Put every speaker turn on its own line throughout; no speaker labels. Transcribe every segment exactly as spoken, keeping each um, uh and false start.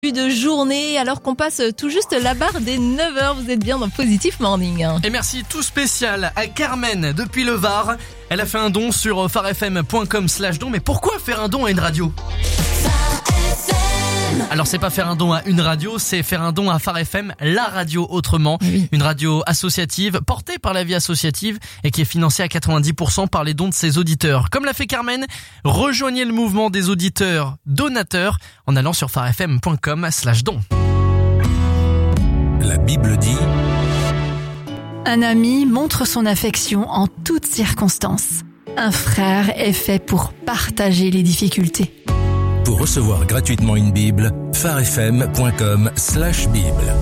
de journée alors qu'on passe tout juste la barre des neuf heures. Vous êtes bien dans Positif Morning.
Et merci tout spécial à Carmen depuis le Var. Elle a fait un don sur farfm point com slash don. Mais pourquoi faire un don à une radio ? Alors c'est pas faire un don à une radio, c'est faire un don à Phare F M, la radio autrement,
oui. Une
radio associative portée par la vie associative et qui est financée à quatre-vingt-dix pour cent par les dons de ses auditeurs. Comme l'a fait Carmen, rejoignez le mouvement des auditeurs donateurs en allant sur farfm point com slash don.
La Bible dit:
un ami montre son affection en toutes circonstances. Un frère est fait pour partager les difficultés.
Pour recevoir gratuitement une Bible, farfm point com slash bible.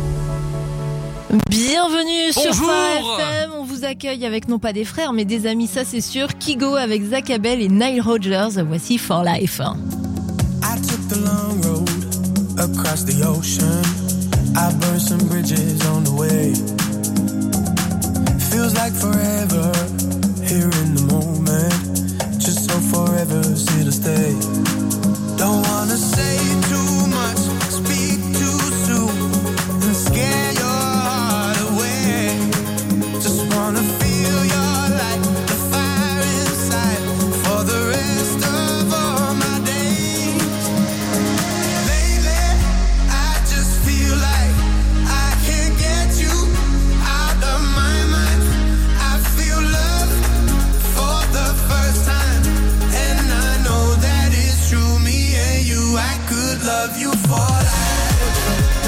Bienvenue sur
Bonjour.
Phare F M. On vous accueille avec non pas des frères mais des amis, ça c'est sûr. Kygo avec Zach Abel et Nile Rodgers. Voici For Life.
I took the long road across the ocean. I burned some bridges on the way. Feels like forever here in the moment. Just so forever's here to stay. Don't wanna say too much, speak too soon, and scare your heart away. Just wanna feel your light, the fire inside, for the rest of all my days. Lately, I just feel like I can't get you out of my mind. I feel love for the first time, and I know that it's true. I could love you for life.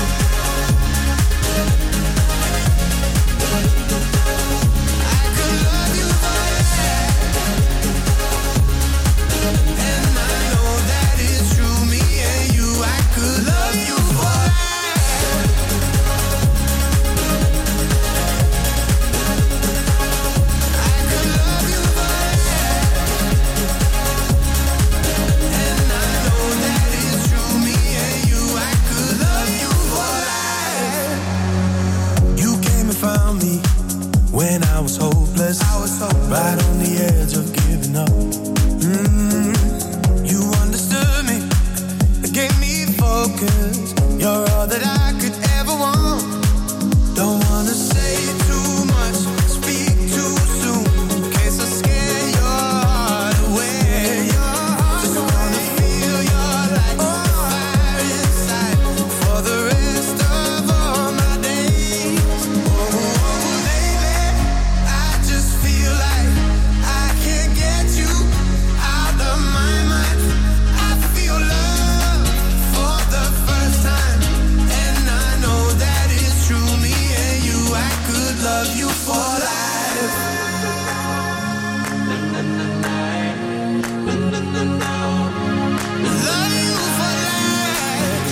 I could love you for life. And I know that it's true, me and you. I could love you for life. I could love you for life. And I know that it's true, me and you. I could love you for life. You came and found me when I was hopeless. I was hopeless. Right on the edge of giving up. Mm-hmm. You understood me, gave me focus. You're all that I could ever want. Don't wanna say too much, speak too soon, in case I scare your heart away. Just wanna feel your light, the fire inside, for the rest of all my days. Oh, lately, I just feel like I can't get you out of my mind. I feel love for the first time, and I know that it's true, me and you. I could love you for life. Love you for life.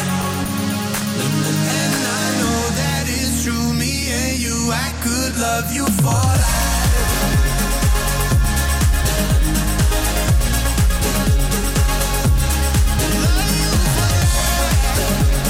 And I know that it's true, me and you. I could love you for life. Love you for life.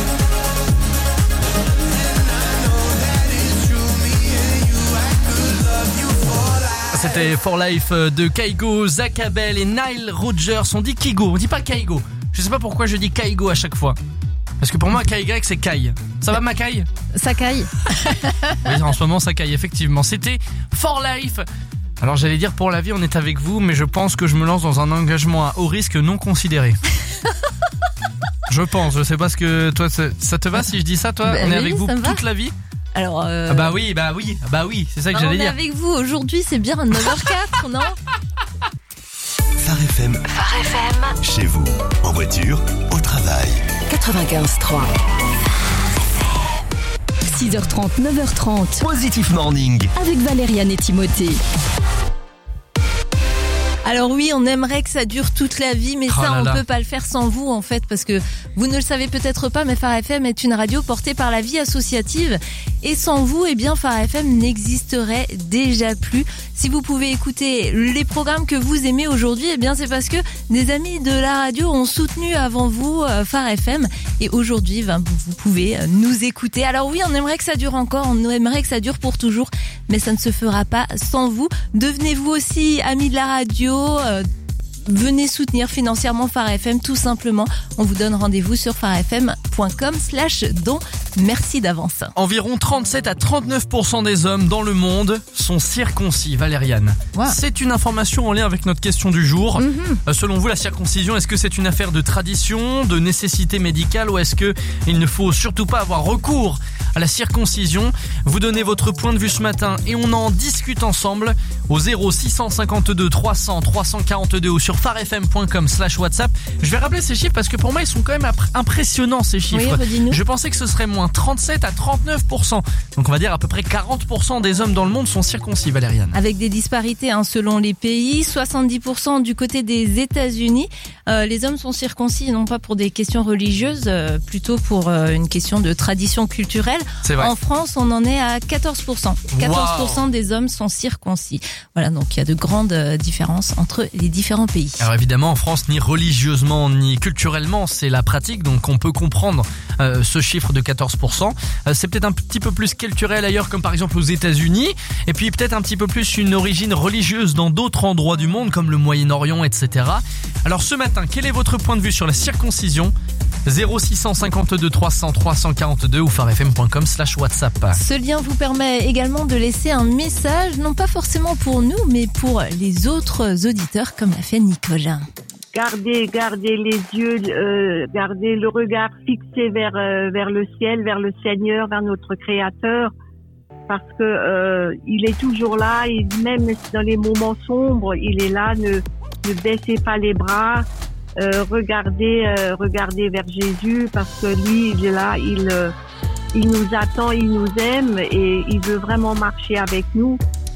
And I know that it's true, me and you. I could love you for life.
C'était For Life de Kygo, Zach Abel et Nile Rodgers. On dit Kygo, on dit pas Kygo. Je sais pas pourquoi je dis Kygo à chaque fois. Parce que pour moi, K Y c'est Kai. Ça va ma Kai ?
Ça caille.
Oui, en ce moment ça caille, effectivement. C'était For Life. Alors j'allais dire pour la vie on est avec vous, mais je pense que je me lance dans un engagement à haut risque non considéré. Je pense, je sais pas ce que toi ça, ça te va si je dis ça toi ?
Bah
On est
oui,
avec vous
ça me va.
toute la vie ?
Alors euh...
Ah bah oui, bah oui, bah oui, c'est ça que
on
j'allais
est
dire.
avec vous aujourd'hui, c'est bien à neuf heures quatre, non ?
Phare F M,
Phare F M,
chez vous, en voiture, au travail.
quatre-vingt-quinze trois. six heures trente, neuf heures trente.
Positif Morning.
Avec Valériane et Timothée.
Alors oui, on aimerait que ça dure toute la vie, mais
Oh
ça,
là
on
là.
peut pas le faire sans vous, en fait, parce que vous ne le savez peut-être pas, mais Phare F M est une radio portée par la vie associative. Et sans vous, eh bien, Phare F M n'existerait déjà plus. Si vous pouvez écouter les programmes que vous aimez aujourd'hui, eh bien, c'est parce que des amis de la radio ont soutenu avant vous euh, Phare F M. Et aujourd'hui, ben, vous pouvez euh, nous écouter. Alors oui, on aimerait que ça dure encore, on aimerait que ça dure pour toujours, mais ça ne se fera pas sans vous. Devenez-vous aussi amis de la radio, euh, venez soutenir financièrement Phare F M tout simplement. On vous donne rendez-vous sur farfm.com slash don. Merci d'avance.
Environ trente-sept à trente-neuf pour cent des hommes dans le monde sont circoncis, Valériane.
Wow.
C'est une information en lien avec notre question du jour.
Mm-hmm.
Euh, selon vous, la circoncision, est-ce que c'est une affaire de tradition, de nécessité médicale ou est-ce que il ne faut surtout pas avoir recours à la circoncision? Vous donnez votre point de vue ce matin et on en discute ensemble au zéro six cent cinquante-deux trois cents trois cent quarante-deux ou sur farfm.com slash WhatsApp. Je vais rappeler ces chiffres parce que pour moi ils sont quand même impressionnants ces chiffres.
Oui, redis-nous.
Je pensais que ce serait moins trente-sept à trente-neuf pour cent. Donc on va dire à peu près quarante pour cent des hommes dans le monde sont circoncis, Valériane.
Avec des disparités hein, selon les pays, soixante-dix pour cent du côté des États-Unis. Euh, les hommes sont circoncis non pas pour des questions religieuses, euh, plutôt pour euh, une question de tradition culturelle.
C'est vrai.
En France, on en est à quatorze pour cent. quatorze pour cent
Wow.
des hommes sont circoncis. Voilà, donc il y a de grandes euh, différences entre les différents pays.
Alors évidemment en France, ni religieusement ni culturellement, c'est la pratique, donc on peut comprendre euh, ce chiffre de quatorze pour cent. Euh, c'est peut-être un petit peu plus culturel ailleurs, comme par exemple aux États-Unis, et puis peut-être un petit peu plus une origine religieuse dans d'autres endroits du monde, comme le Moyen-Orient, et cetera. Alors ce matin, quel est votre point de vue sur la circoncision? zéro six cent cinquante-deux trois cents trois cent quarante-deux ou farfm.com slash WhatsApp.
Ce lien vous permet également de laisser un message, non pas forcément pour nous, mais pour les autres auditeurs, comme l'a fait Nicole.
Gardez, gardez les yeux, euh, gardez le regard fixé vers euh, vers le ciel, vers le Seigneur, vers notre Créateur, parce que euh, il est toujours là, et même dans les moments sombres, il est là. Ne, ne baissez pas les bras, euh, regardez, euh, regardez vers Jésus, parce que lui, il est là, il euh, il nous attend, il nous aime et il veut vraiment marcher avec nous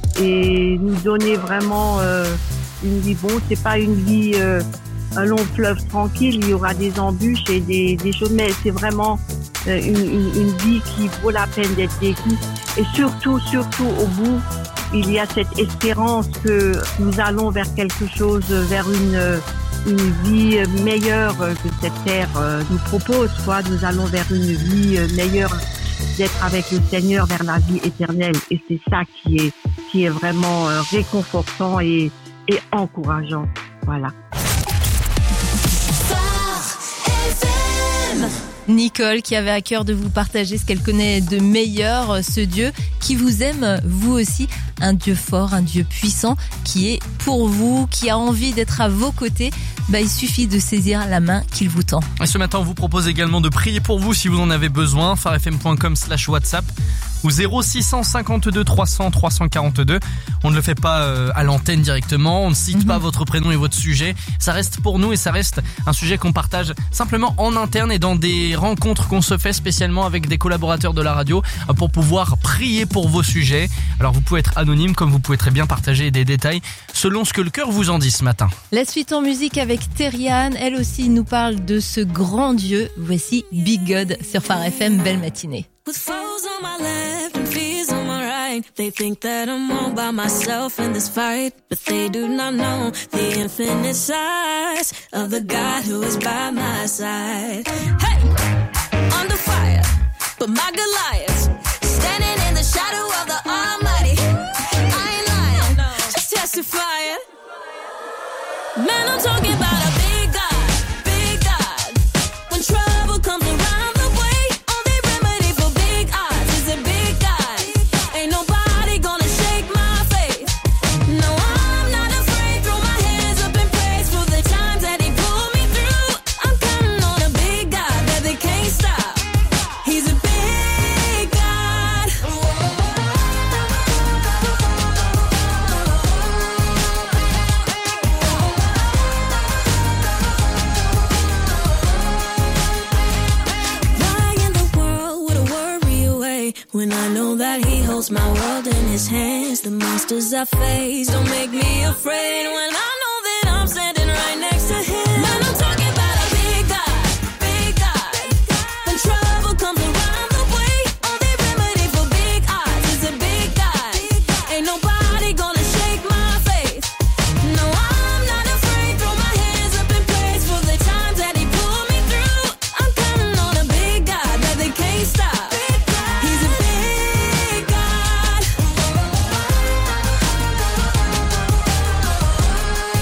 et nous donner vraiment euh, une vie. Bon, c'est pas une vie euh, un long fleuve tranquille, il y aura des embûches et des, des choses, mais c'est vraiment euh, une, une, une vie qui vaut la peine d'être vécue. Et surtout, surtout au bout, il y a cette espérance que nous allons vers quelque chose, vers une, une vie meilleure que cette terre nous propose, quoi. Nous allons vers une vie meilleure, d'être avec le Seigneur, vers la vie éternelle. Et c'est ça qui est, qui est vraiment réconfortant et, et encourageant. Voilà.
Nicole qui avait à cœur de vous partager ce qu'elle connaît de meilleur, ce Dieu qui vous aime vous aussi, un Dieu fort, un Dieu puissant qui est pour vous, qui a envie d'être à vos côtés. Bah, il suffit de saisir la main qu'il vous tend.
Et ce matin, on vous propose également de prier pour vous si vous en avez besoin. farfm.com slash WhatsApp ou zéro six cent cinquante-deux trois cents trois cent quarante-deux. On ne le fait pas euh, à l'antenne directement, on ne cite mm-hmm. pas votre prénom et votre sujet. Ça reste pour nous et ça reste un sujet qu'on partage simplement en interne et dans des rencontres qu'on se fait spécialement avec des collaborateurs de la radio euh, pour pouvoir prier pour vos sujets. Alors vous pouvez être anonyme comme vous pouvez très bien partager des détails selon ce que le cœur vous en dit ce matin.
La suite en musique avec Terriane, elle aussi nous parle de ce grand Dieu. Voici Big God sur Phare F M, belle matinée.
With foes on my left and fears on my right, they think that I'm all by myself in this fight, but they do not know the infinite size of the God who is by my side. Hey, under fire, but my Goliath, standing in the shadow of the Almighty. I ain't lying, just testifying. Man, I'm talking about a big God, big God. When trouble comes around the way, only remedy for big odds is a big God. Ain't nobody gonna shake my faith. No, I'm not afraid. Throw my hands up in praise for the times that He pulled me through. I'm counting on a big God that they can't stop. He's a big God. Why in the world would I worry away when I know that He holds my world in His hands? The monsters I face don't make me afraid when I know that I'm standing right next to Him. Man, I'm talking about a big God, big God. When trouble comes around the way, only remedy for big odds is a big God. Ain't nobody gonna shake my faith. No, I'm not afraid. Throw my hands up in praise for the times that He pulled me through. I'm counting on a big God that they can't stop. He's a big God.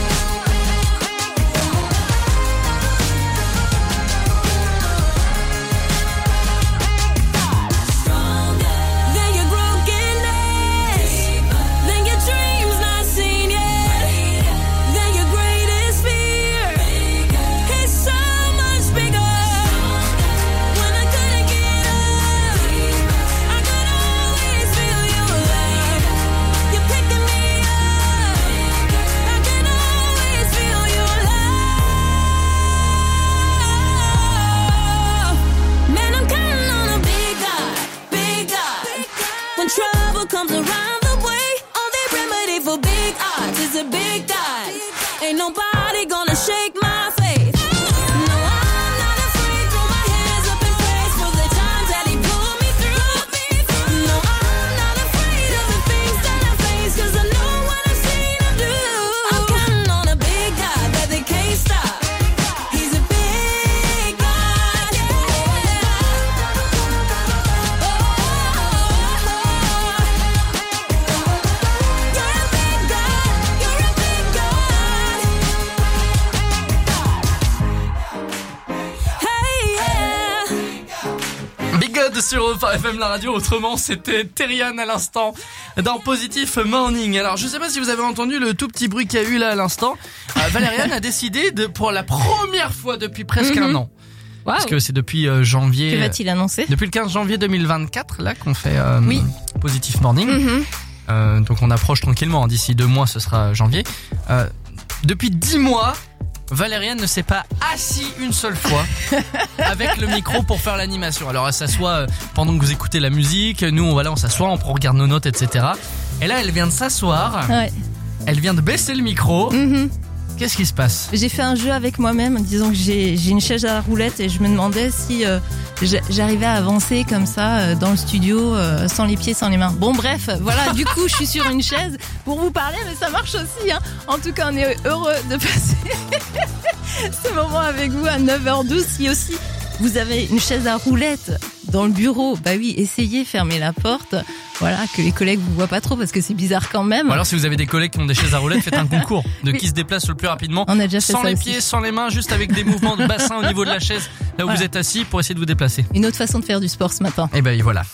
God sur Phare F M la radio. Autrement, c'était Terrian à l'instant dans Positive Morning. Alors, je sais pas si vous avez entendu le tout petit bruit qu'il y a eu là à l'instant. Euh, Valériane a décidé de, pour la première fois depuis presque mm-hmm. un an. Wow. Parce que c'est depuis euh, janvier.
Que va-t-il annoncer ?
Depuis le quinze janvier deux mille vingt-quatre, là, qu'on fait euh,
oui.
Positive Morning.
Mm-hmm.
Euh, donc on approche tranquillement. D'ici deux mois, ce sera janvier. Euh, depuis dix mois, Valériane ne s'est pas assise une seule fois avec le micro pour faire l'animation. Alors elle s'assoit pendant que vous écoutez la musique. Nous, on, voilà, on s'assoit, on regarde nos notes, et cetera. Et là, elle vient de s'asseoir.
Ouais. Elle
vient de baisser le micro.
Mm-hmm.
Qu'est-ce qui se passe ?
J'ai fait un jeu avec moi-même, disons que j'ai, j'ai une chaise à roulette et je me demandais si euh, j'arrivais à avancer comme ça euh, dans le studio euh, sans les pieds, sans les mains. Bon bref, voilà, du coup je suis sur une chaise pour vous parler, mais ça marche aussi. Hein. En tout cas, on est heureux de passer ce moment avec vous à neuf heures douze. Si aussi vous avez une chaise à roulette dans le bureau, bah oui, essayez, fermez la porte. Voilà, que les collègues vous voient pas trop parce que c'est bizarre quand même.
Ou alors si vous avez des collègues qui ont des chaises à roulettes, faites un concours de qui se déplace le plus rapidement.
On a déjà fait
sans
ça
les
aussi.
pieds, sans les mains, juste avec des mouvements de bassin au niveau de la chaise, là où
voilà.
vous êtes assis pour essayer de vous déplacer.
Une autre façon de faire du sport ce matin.
Et ben voilà.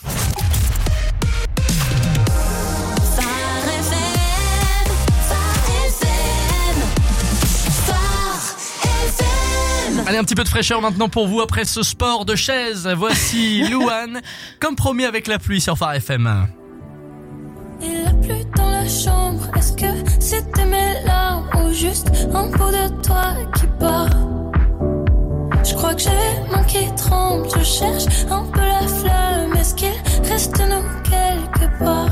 Allez, un petit peu de fraîcheur maintenant pour vous après ce sport de chaise. Voici Louane, comme promis avec la pluie sur Phare F M.
Il a plu dans la chambre, est-ce que c'était mes larmes ou juste un bout de toi qui part? Je crois que j'ai les mains qui tremblent, je cherche un peu la flamme, est-ce qu'il reste nous quelque part?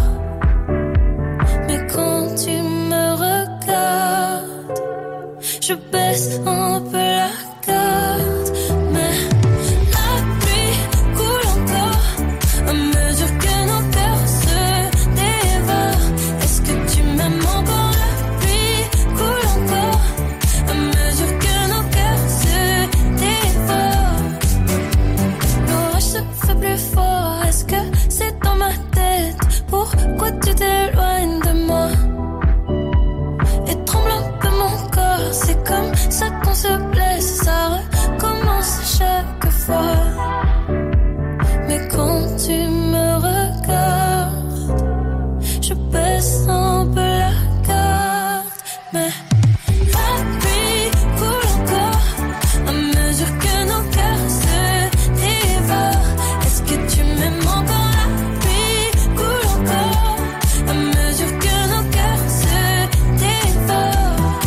Mais quand tu me regardes, je baisse un peu la garde, mais la pluie coule encore à mesure que nos cœurs se dévorent. Est-ce que tu m'aimes encore? La pluie coule encore à mesure que nos cœurs se dévorent. L'orage se fait plus fort, est-ce que c'est dans ma tête? Pourquoi tu t'éloignes de moi? Et tremble un peu mon corps, c'est comme ça qu'on se blesse, ça recommence chaque fois. Mais quand tu me regardes, je baisse un peu la garde. Mais la pluie coule encore à mesure que nos cœurs se dévorent. Est-ce que tu m'aimes encore? La pluie coule encore à mesure que nos cœurs se dévorent.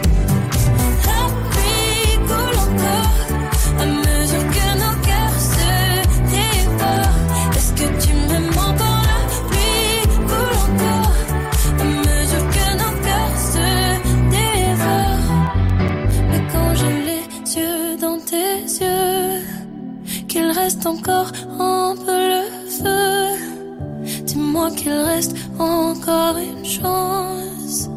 La pluie coule encore à mesure que nos cœurs se dévorent. Est-ce que tu m'aimes encore? La pluie coule encore à mesure que nos cœurs se dévorent. Mais quand j'ai les yeux dans tes yeux, qu'il reste encore un peu le feu, dis-moi qu'il reste encore une chance.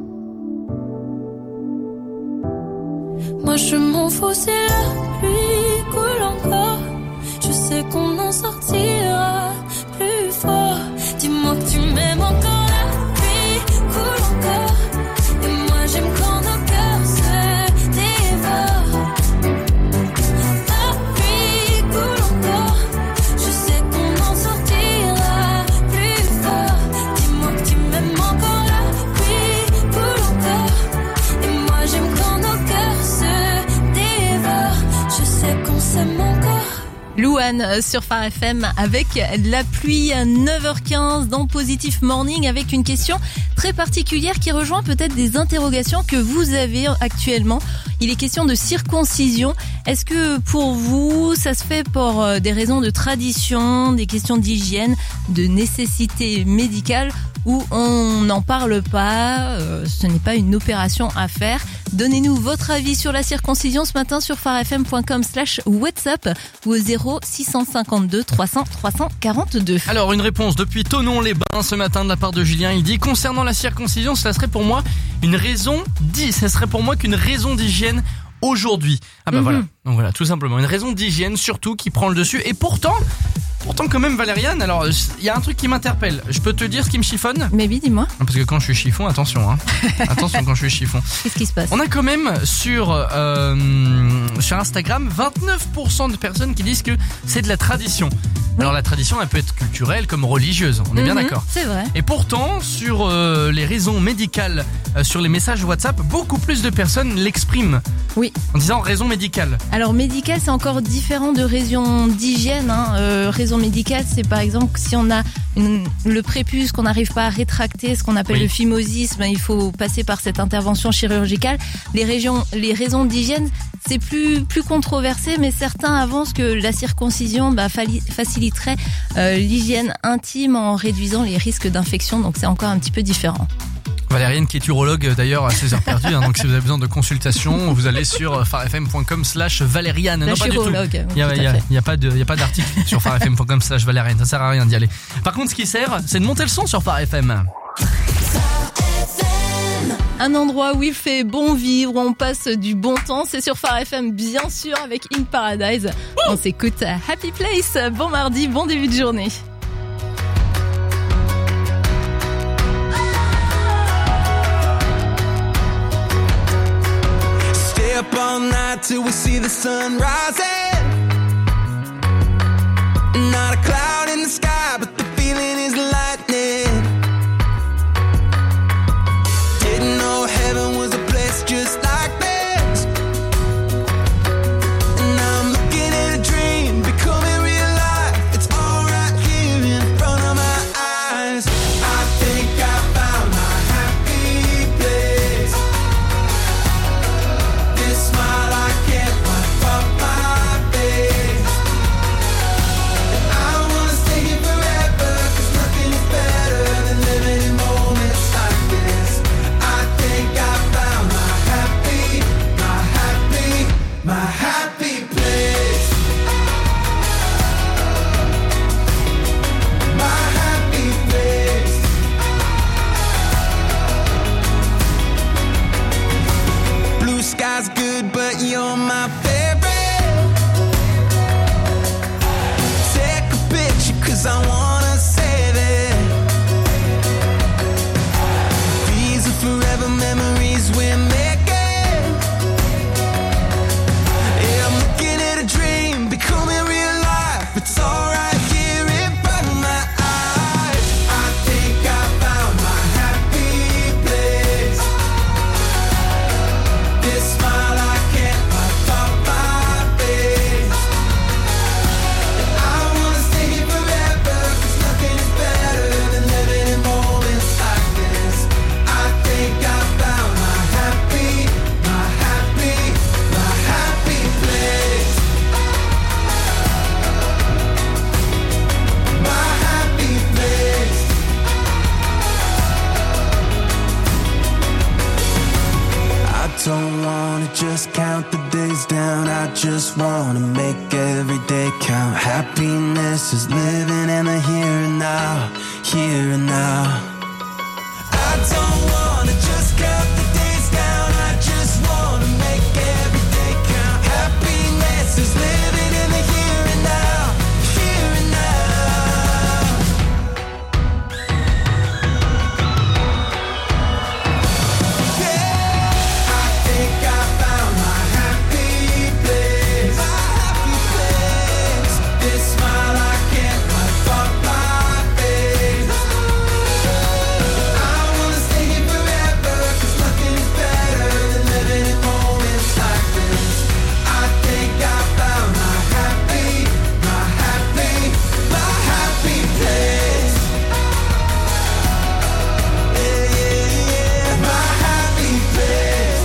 Moi je m'en fous si la pluie coule encore, je sais qu'on en sortira plus fort. Dis-moi que tu m'aimes encore. La pluie coule encore et moi j'aime quand nos cœurs se dévorent. La pluie coule encore, je sais qu'on en sortira plus fort. Dis-moi que tu m'aimes encore. La pluie coule encore et moi j'aime quand nos cœurs se dévorent. Je sais qu'on s'aime encore.
Louane sur Phare F M avec la pluie à neuf heures quinze dans Positive Morning avec une question très particulière qui rejoint peut-être des interrogations que vous avez actuellement. Il est question de circoncision. Est-ce que pour vous, ça se fait pour des raisons de tradition, des questions d'hygiène, de nécessité médicale ou on n'en parle pas, euh, ce n'est pas une opération à faire? Donnez-nous votre avis sur la circoncision ce matin sur farfm.com slash WhatsApp ou au zéro six cent cinquante-deux trois cents trois cent quarante-deux.
Alors une réponse depuis Thonon-les-Bains ce matin de la part de Julien. Il dit concernant la circoncision, ça serait pour moi une raison d'hy- ça serait pour moi qu'une raison d'hygiène aujourd'hui. Ah bah
Mm-hmm.
voilà. Donc voilà, tout simplement une raison d'hygiène surtout qui prend le dessus. Et pourtant, pourtant quand même Valériane, alors il y a un truc qui m'interpelle. Je peux te dire ce qui me chiffonne?
Mais oui, dis-moi,
Parce que quand je suis chiffon, attention hein. Attention quand je suis chiffon.
qu'est-ce qui se passe?
On a quand même sur euh, sur Instagram vingt-neuf pour cent de personnes qui disent que c'est de la tradition. Alors la tradition, elle peut être culturelle comme religieuse, on est bien
Mhm,
d'accord.
C'est vrai.
Et pourtant, sur euh, les raisons médicales, euh, sur les messages WhatsApp, beaucoup plus de personnes l'expriment.
Oui.
En disant raison médicale.
Alors médical, c'est encore différent de raison d'hygiène. Hein. Euh, raison médicale, c'est par exemple si on a une, le prépuce qu'on n'arrive pas à rétracter, ce qu'on appelle
Oui.
le phimosisme, il faut passer par cette intervention chirurgicale. Les, régions, les raisons d'hygiène, c'est plus plus controversé, mais certains avancent que la circoncision bah, fali- faciliterait euh, l'hygiène intime en réduisant les risques d'infection. Donc c'est encore un petit peu différent.
Valériane qui est urologue euh, d'ailleurs à ses heures perdues, hein, donc si vous avez besoin de consultation, vous allez sur farfm point com slash Valériane.
La
Non, pas du tout.
chirologue.
Il y a,
tout
il y
à
a,
fait.
il y a pas de, il y a pas d'article sur farfm point com slash Valériane, ça sert à rien d'y aller. Par contre, ce qui sert, c'est de monter le son sur Phare F M.
Un endroit où il fait bon vivre, où on passe du bon temps, c'est sur Phare F M bien sûr avec In Paradise. On s'écoute à Happy Place. Bon mardi, bon début de journée.
Stay up all night till we see the sun rising. Not a cloud in the sky, but the feeling is lightning. Didn't know heaven was a place just like this. And now I'm looking at a dream becoming real life. It's all right here in front of my eyes. I think I found my happy place. This smile I can't wipe off my face. And I wanna stay here forever, 'cause nothing is better than living in moments like this. I think I found my happy, my happy, my happy place. My happy place. Blue sky's good, but you're my favorite. Take a picture, 'cause I wanna save it. These are forever memories we're making. Yeah, I'm looking at a dream becoming real life. It's all right here in front of my eyes. I think I found my happy place. This smile I can't wipe off my face. And I wanna stay here forever, 'cause nothing is better than living in moments like this. I think I found my happy, my happy, my happy place. My happy place. I don't wanna just count the days down. I just wanna make every day count. Happiness is living in the here and now, here and now. I don't wanna just count the days down. I just wanna make every day count. Happiness is living in the here and now, here and now. Yeah, I think I found my happy place. My happy place. This smile I can't wipe off my face. I wanna stay here forever, 'cause nothing is better than living in moments like this. I think I found my happy, my happy, my happy place. Yeah, yeah, yeah, my happy place.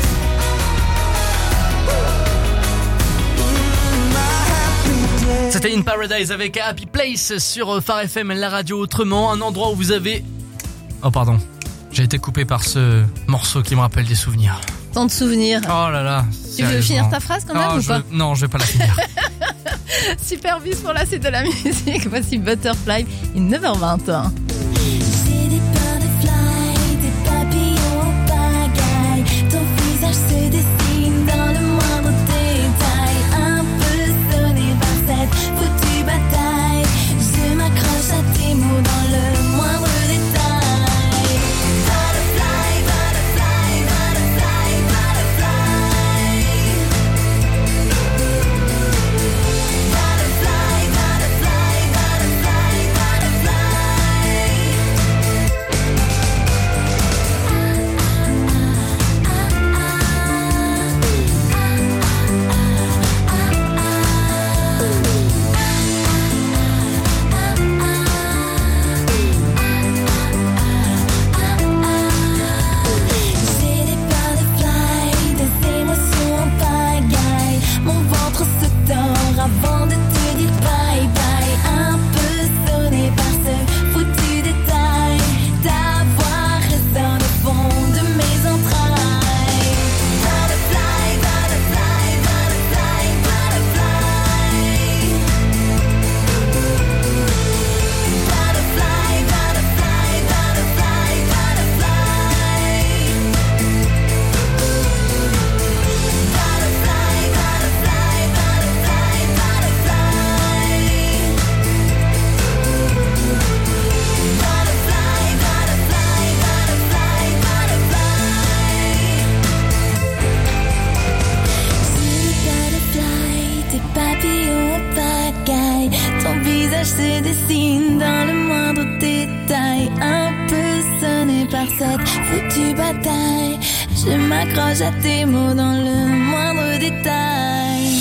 Mm, my happy place.
C'était In Paradise avec Happy Place sur Phare F M, la radio autrement, un endroit où vous avez... Oh pardon, j'ai été coupé par ce morceau qui me rappelle des souvenirs.
Tant de souvenirs.
Oh là là.
Tu veux
sérieusement.
finir ta phrase quand même
Oh,
ou
je-
pas
Non, je vais pas la finir.
Super bis pour là, c'est de la musique. Voici Butterfly, il est neuf heures vingt.
J'ai des butterflies, des papillons en pagaille. Ton visage se dessine dans le moindre détail. Un peu sonné par cette foutue bataille. Je m'accroche à tes mots dans le moindre détail. Butterfly, butterfly, butterfly, butterfly. Butterfly, butterfly, butterfly.
se dessine dans le moindre détail. Un peu sonné par cette foutue bataille. Je m'accroche à tes mots dans le moindre détail.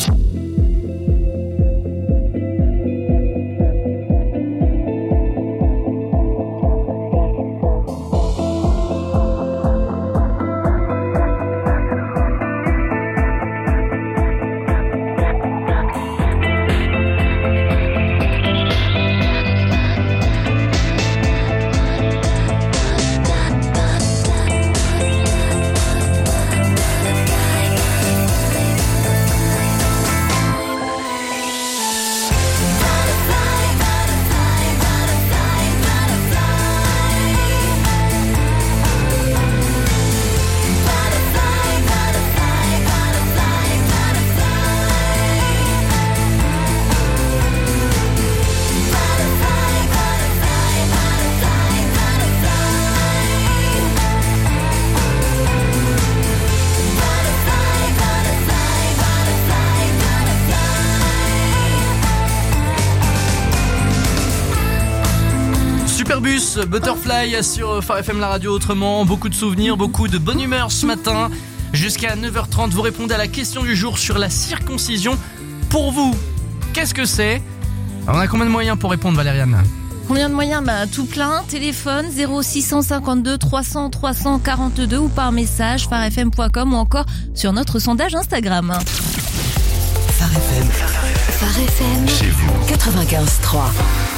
Superbus, Butterfly sur Phare F M, la radio autrement. Beaucoup de souvenirs, beaucoup de bonne humeur ce matin. Jusqu'à neuf heures trente, vous répondez à la question du jour sur la circoncision. Pour vous, qu'est-ce que c'est? On a combien de moyens pour répondre, Valériane?
Combien de moyens? Bah, tout plein. Téléphone zéro six cent cinquante-deux trois cents trois cent quarante-deux ou par message phare f m point com ou encore sur notre sondage Instagram.
Phare F M. Phare F M. Chez vous. quatre-vingt-quinze trois.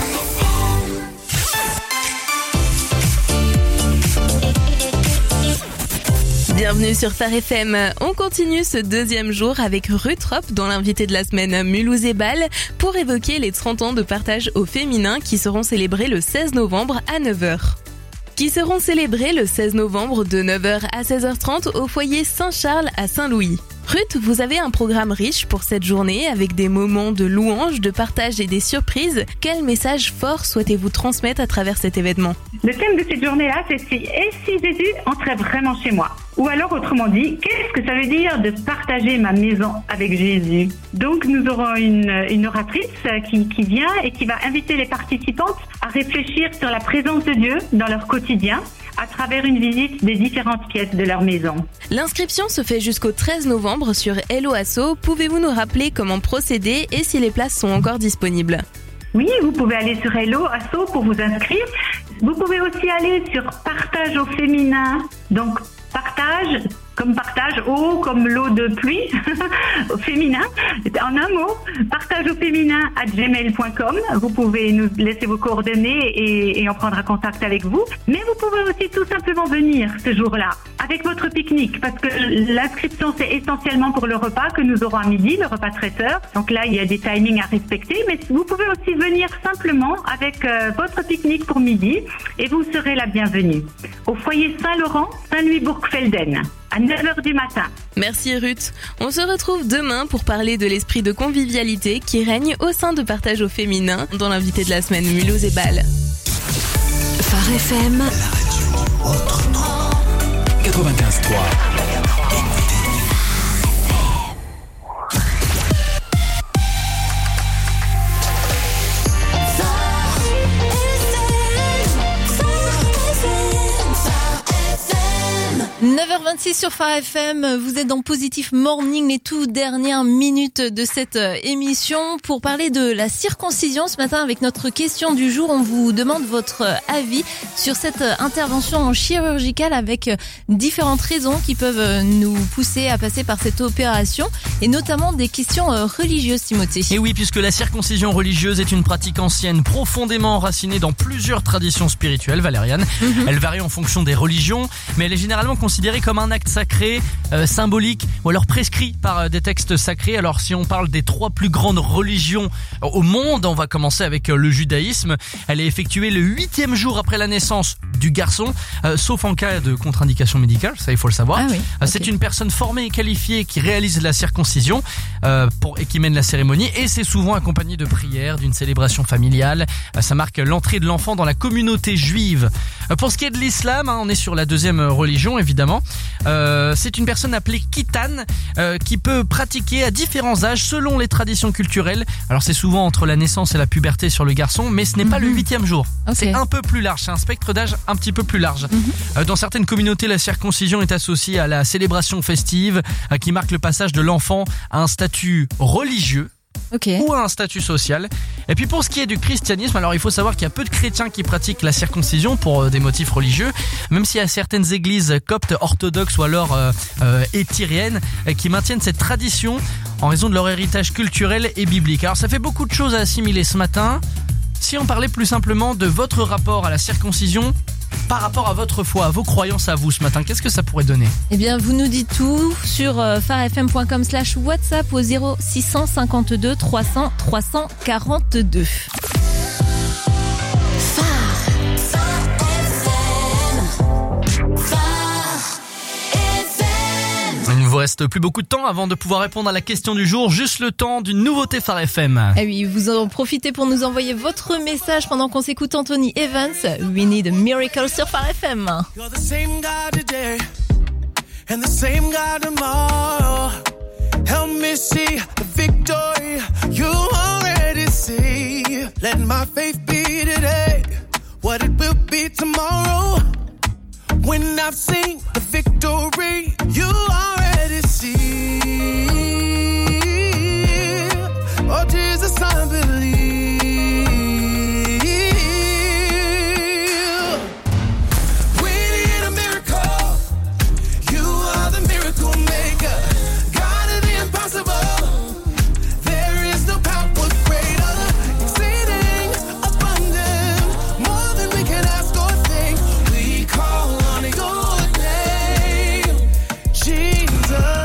Bienvenue sur Phare F M. On continue ce deuxième jour avec Ruth Rop, dont l'invité de la semaine Mulhouse et Bâle, pour évoquer les trente ans de partage au féminin qui seront célébrés le seize novembre à neuf heures. Qui seront célébrés le seize novembre de neuf heures à seize heures trente au foyer Saint-Charles à Saint-Louis. Ruth, vous avez un programme riche pour cette journée avec des moments de louange, de partage et des surprises. Quel message fort souhaitez-vous transmettre à travers cet événement?
Le thème de cette journée-là, c'est si, et si Jésus entrait vraiment chez moi? Ou alors, autrement dit, qu'est-ce que ça veut dire de partager ma maison avec Jésus? Donc, nous aurons une, une oratrice qui, qui vient et qui va inviter les participantes à réfléchir sur la présence de Dieu dans leur quotidien à travers une visite des différentes pièces de leur maison.
L'inscription se fait jusqu'au treize novembre sur Hello Asso. Pouvez-vous nous rappeler comment procéder et si les places sont encore disponibles?
Oui, vous pouvez aller sur Hello Asso pour vous inscrire. Vous pouvez aussi aller sur Partage au féminin. Donc, partage, comme partage, eau, comme l'eau de pluie, au féminin, en un mot, partage au féminin à gmail point com. Vous pouvez nous laisser vos coordonnées et, et on prendra contact avec vous. Mais vous pouvez aussi tout simplement venir ce jour-là avec votre pique-nique, parce que l'inscription, c'est essentiellement pour le repas que nous aurons à midi, le repas traiteur. Donc là, il y a des timings à respecter, mais vous pouvez aussi venir simplement avec euh, votre pique-nique pour midi et vous serez la bienvenue. Au foyer Saint-Laurent, Saint-Louis-Bourgfelden, à neuf heures du matin.
Merci Ruth. On se retrouve demain pour parler de l'esprit de convivialité qui règne au sein de Partage au féminin, dont l'invité de la semaine Mulhouse et Bâle.
Phare F M,
La radio autrement. quatre-vingt-quinze trois.
neuf heures vingt-six sur Phare F M, vous êtes dans Positif Morning, les toutes dernières minutes de cette émission pour parler de la circoncision. Ce matin, avec notre question du jour, on vous demande votre avis sur cette intervention chirurgicale avec différentes raisons qui peuvent nous pousser à passer par cette opération et notamment des questions religieuses, Timothée.
Et oui, puisque la circoncision religieuse est une pratique ancienne profondément enracinée dans plusieurs traditions spirituelles, Valériane. Mm-hmm. Elle varie en fonction des religions, mais elle est généralement considérée comme un acte sacré, euh, symbolique ou alors prescrit par euh, des textes sacrés. Alors si on parle des trois plus grandes religions au monde, on va commencer avec euh, le judaïsme. Elle est effectuée le huitième jour après la naissance physique du garçon, euh, sauf en cas de contre-indication médicale, ça il faut le savoir.
Ah oui,
euh,
okay.
C'est une personne formée et qualifiée qui réalise la circoncision euh, pour, et qui mène la cérémonie, et c'est souvent accompagné de prières, d'une célébration familiale. Euh, ça marque l'entrée de l'enfant dans la communauté juive. Euh, pour ce qui est de l'islam, hein, on est sur la deuxième religion évidemment. Euh, c'est une personne appelée Khitan euh, qui peut pratiquer à différents âges selon les traditions culturelles. Alors c'est souvent entre la naissance et la puberté sur le garçon, mais ce n'est pas mm-hmm. le huitième jour. Okay. C'est un peu plus large, c'est un spectre d'âge un petit peu plus large. Mm-hmm. Euh, dans certaines communautés, la circoncision est associée à la célébration festive euh, qui marque le passage de l'enfant à un statut religieux.
Okay.
Ou à un statut social. Et puis pour ce qui est du christianisme, alors il faut savoir qu'il y a peu de chrétiens qui pratiquent la circoncision pour euh, des motifs religieux, même s'il y a certaines églises coptes, orthodoxes ou alors euh, euh, éthyriennes euh, qui maintiennent cette tradition en raison de leur héritage culturel et biblique. Alors ça fait beaucoup de choses à assimiler ce matin. Si on parlait plus simplement de votre rapport à la circoncision par rapport à votre foi, à vos croyances à vous ce matin, qu'est-ce que ça pourrait donner?
Eh bien, vous nous dites tout sur euh, farfm point com slash WhatsApp au zéro six cent cinquante-deux trois cents trois cent quarante-deux.
Il ne vous reste plus beaucoup de temps avant de pouvoir répondre à la question du jour, juste le temps d'une nouveauté Phare F M.
Eh oui, vous en profitez pour nous envoyer votre message pendant qu'on s'écoute Anthony Evans, We Need a Miracle sur Phare F M.
You're the same God today and the same God tomorrow. Help me see the victory you already see. Let my faith be today what it will be tomorrow. When I've seen the victory you already see. Oh Jesus, I believe. We need a miracle. You are the miracle maker. God of the impossible. There is no power greater. Exceeding abundant. More than we can ask or think. We call on your name, Jesus.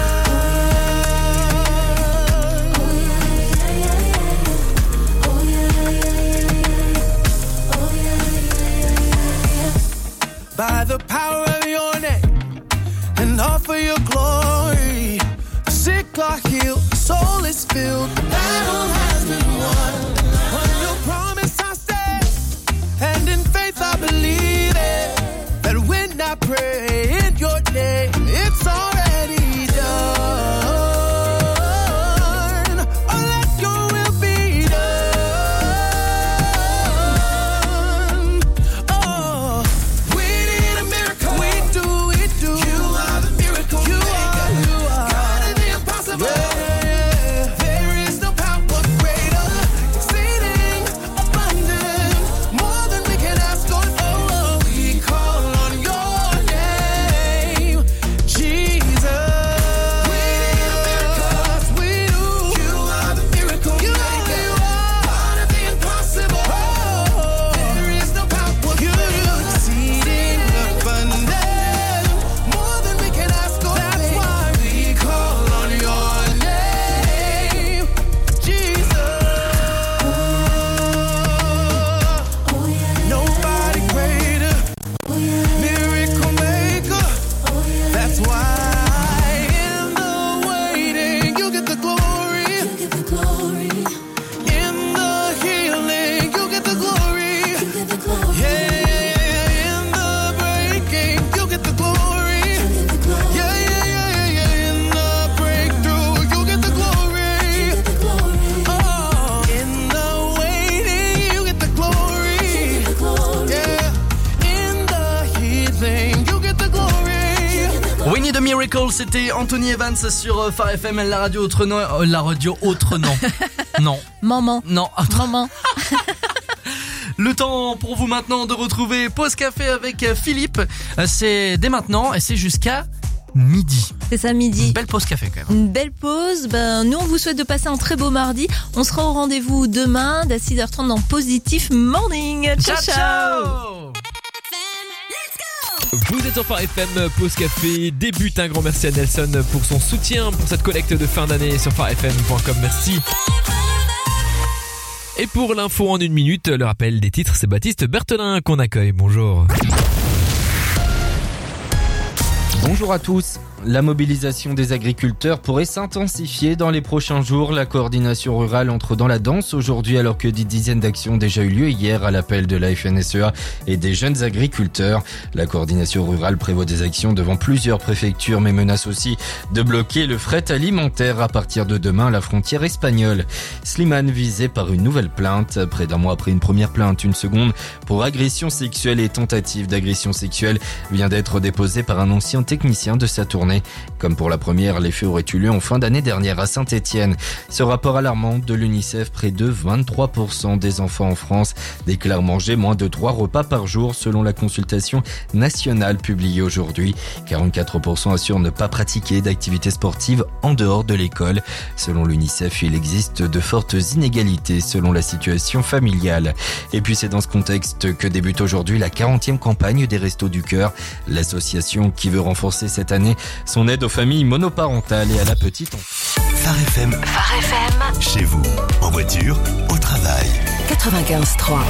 By the power of your name and all for your glory, the sick are healed, the soul is filled, the battle has been won. On your promise I stand, and in faith I believe it, that when I pray in your name, it's already done. Oh, let your will be done. Oh, we need a miracle. We do, we do. You are the miracle you maker. Are, you are. God of the impossible. Yeah, yeah. There is no power greater. Exceeding abundant. More than we can ask or think. Oh, we call on your name, Jesus. We need a miracle. We do. You are the miracle you maker. You are. God of the impossible. Oh, there is no power you do. Exceeding abundant. More than we can ask or think. That's why we call on your name, Jesus. Nobody greater. Miracle maker. That's why in the waiting you get the glory. In the healing you get the glory. Yeah, in the breaking you get the glory. Yeah, yeah, yeah, yeah. In the breakthrough you get the glory. Oh, in the waiting you get the glory. Yeah, in the healing you get the glory.
We Need a Miracle, c'était Anthony Evans sur euh, Phare F M, la radio autre nom, euh, la radio autre nom. Non,
Maman,
non. autre-
maman.
Le temps pour vous maintenant de retrouver Pause Café avec euh, Philippe. Euh, C'est dès maintenant et c'est jusqu'à midi.
C'est ça,
Une
midi.
belle pause café quand même.
Une belle pause. Ben, nous, on vous souhaite de passer un très beau mardi. On sera au rendez-vous demain, à six heures trente dans Positif Morning. Ciao, ciao.
Vous êtes sur Phare F M, Pause Café débute. Un grand merci à Nelson pour son soutien pour cette collecte de fin d'année sur phare f m point com. Merci. Et pour l'info en une minute, le rappel des titres, c'est Baptiste Berthelin qu'on accueille. Bonjour.
Bonjour à tous. La mobilisation des agriculteurs pourrait s'intensifier dans les prochains jours. La coordination rurale entre dans la danse aujourd'hui alors que des dizaines d'actions ont déjà eu lieu hier à l'appel de la F N S E A et des jeunes agriculteurs. La coordination rurale prévoit des actions devant plusieurs préfectures mais menace aussi de bloquer le fret alimentaire à partir de demain à la frontière espagnole. Slimane visé par une nouvelle plainte. Près d'un mois après une première plainte, une seconde pour agression sexuelle et tentative d'agression sexuelle vient d'être déposée par un ancien technicien de sa tournée. Comme pour la première, les faits auraient eu lieu en fin d'année dernière à Saint-Étienne. Ce rapport alarmant de l'UNICEF, près de vingt-trois pour cent des enfants en France déclarent manger moins de trois repas par jour selon la consultation nationale publiée aujourd'hui. quarante-quatre pour cent assurent ne pas pratiquer d'activités sportives en dehors de l'école. Selon l'UNICEF, il existe de fortes inégalités selon la situation familiale. Et puis c'est dans ce contexte que débute aujourd'hui la quarantième campagne des Restos du Cœur, l'association qui veut renforcer cette année son aide aux familles monoparentales et à la petite enfance.
Phare F M. Phare F M. Chez vous, en voiture, au travail. quatre-vingt-quinze trois.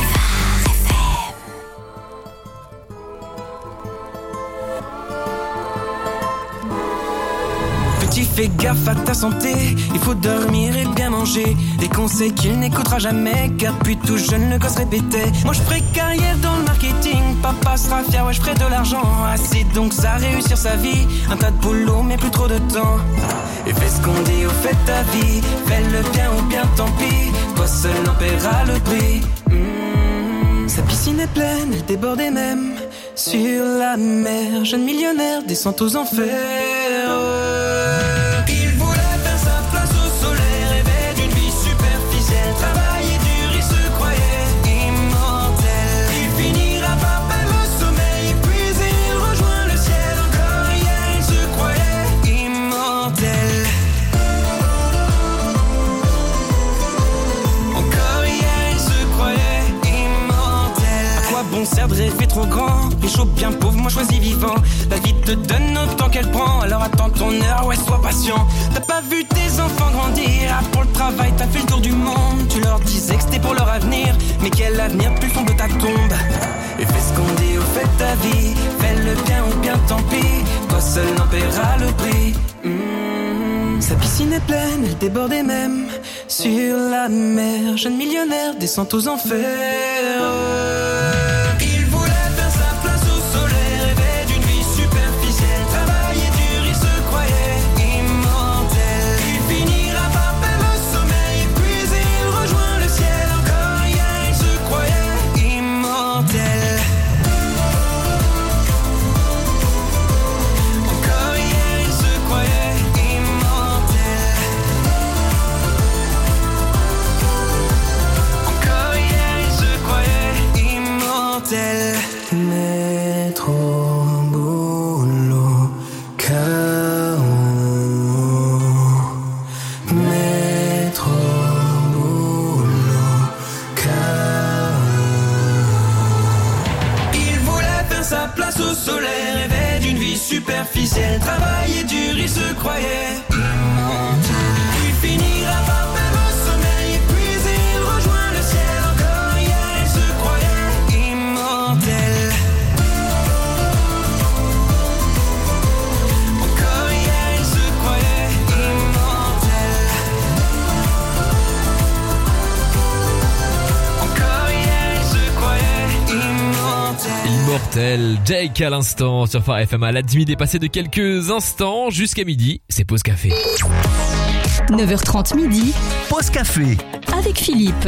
Petit, fais gaffe à ta santé, il faut dormir et bien manger. Des conseils qu'il n'écoutera jamais, car depuis tout jeune le gosse répétait. Moi je ferai carrière dans le marketing, papa sera fier, ouais je ferai de l'argent. Assez donc ça réussir sa vie, un tas de boulot mais plus trop de temps. Et fais ce qu'on dit, au fait ta vie, fais le bien ou bien tant pis, toi seul en paiera le prix. Mmh. Sa piscine est pleine, elle débordait même sur la mer. Jeune millionnaire descend aux enfers. Il voulait faire sa place au soleil, rêvait d'une vie superficielle, travaillait dur, il se croyait immortel. Il finira par perdre le sommeil, puis il rejoint le ciel. Encore hier, il se croyait immortel. Encore hier, il se croyait immortel. À quoi bon sert de rêver trop grand? Riche ou bien pauvre, moi choisis vivant. La vie te donne autant qu'elle prend, alors attends ton heure, ouais sois patient. T'as pas vu tes enfants grandir, ah, pour le travail t'as fait le tour du monde. Tu leur disais que c'était pour leur avenir, mais quel avenir plus le fond de ta tombe. Et fais ce qu'on dit, au fait ta vie, fais le bien ou bien tant pis, toi seul en paiera le prix. Mmh. Sa piscine est pleine, elle débordait même sur la mer. Jeune millionnaire descend aux enfers. Mettre au boulot, K O. Mettre au boulot, K O. Il voulait faire sa place au soleil, rêvait d'une vie superficielle, travaillait dur, il se croyait immortel. Il finira par perdre le sommeil, puis il rejoint le ciel. Encore hier, il se croyait immortel.
Immortel, Jake à l'instant sur Phare F M. À la demi dépassée de quelques instants jusqu'à midi, c'est pause café.
neuf heures trente midi,
Pause café.
avec Philippe.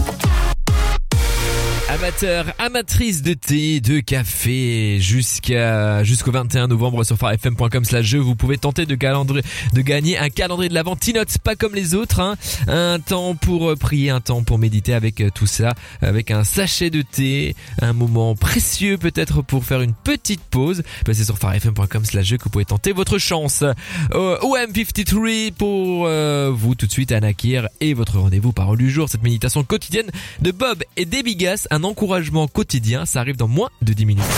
Amateurs, amatrices de thé, de café, jusqu'à jusqu'au vingt et un novembre sur phare f m point com slash jeu, vous pouvez tenter de, calendrier, de gagner un calendrier de l'Avent Tinote, pas comme les autres, hein. Un temps pour prier, un temps pour méditer avec tout ça, avec un sachet de thé, un moment précieux peut-être pour faire une petite pause. Passez sur phare f m point com slash jeu que vous pouvez tenter votre chance. Euh, O M cinquante-trois pour euh, vous tout de suite, Anna Kir, et votre rendez-vous parole du jour, cette méditation quotidienne de Bob et Debbie Gass, un encouragement quotidien, ça arrive dans moins de dix minutes.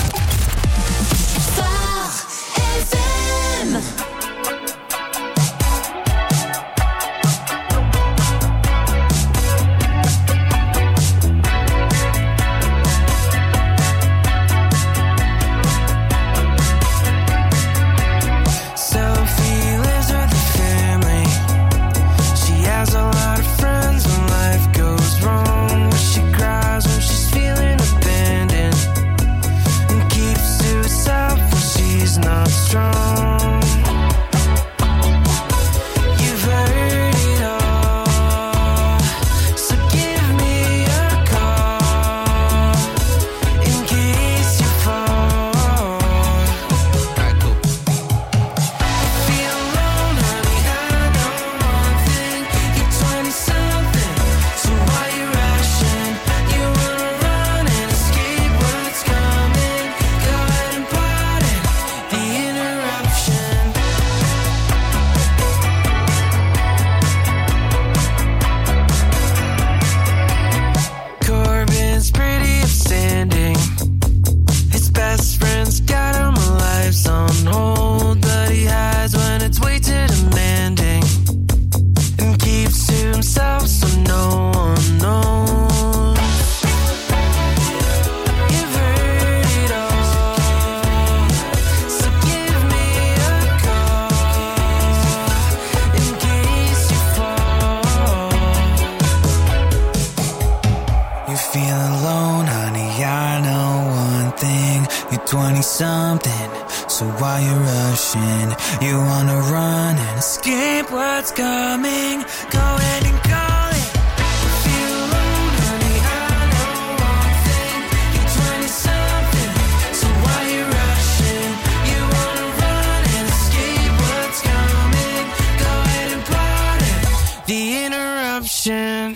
feel alone, honey, I know one thing. You're twenty-something, so why you rushing? You wanna run and escape what's coming. Go ahead and call it. Feel alone, honey, I know one thing. You're twenty-something, so why you rushing? You wanna run and escape what's coming. Go ahead and pardon the interruption.